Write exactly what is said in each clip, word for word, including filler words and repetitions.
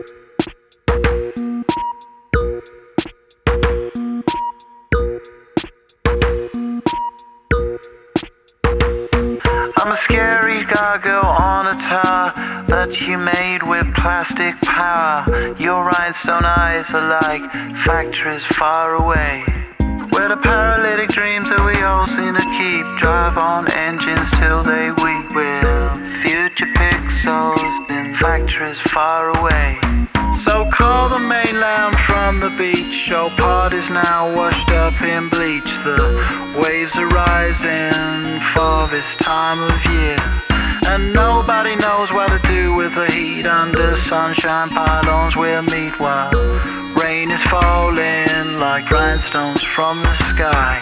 I'm a scary gargoyle on a tower that you made with plastic power. Your rhinestone eyes are like factories far away, where the paralytic dreams that we all seem to keep drive on engines till they weep. We're future pixels in factories far away. So call the mainland from the beach. Your part is now washed up in bleach. The waves are rising for this time of year, and nobody knows what to do with the heat. Under sunshine pylons we'll meet while rain is falling like rhinestones from the sky.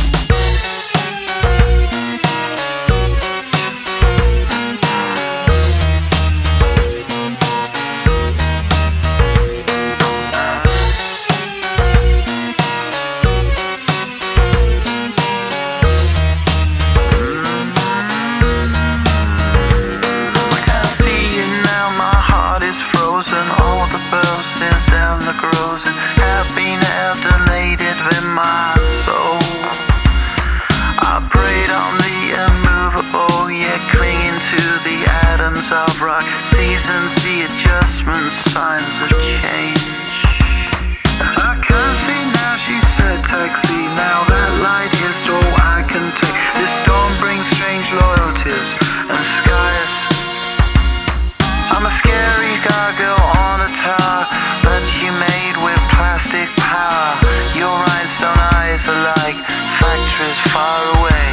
Of rock, seasons, the adjustments, signs of change. I can't see now, she said taxi. Now that light is all I can take. This storm brings strange loyalties and skies. I'm a scary gargoyle on a tower that you made with plastic power. Your rhinestone eyes are like factories far away.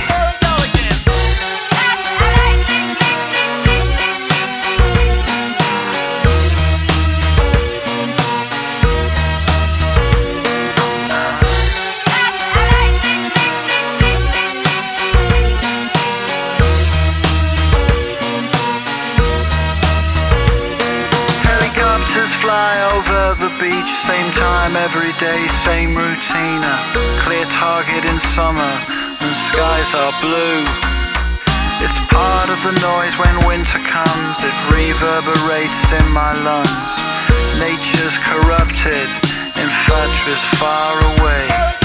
Fly over the beach, same time every day, same routine. A clear target in summer and skies are blue. It's part of the noise when winter comes. It reverberates in my lungs. Nature's corrupted in factories far away.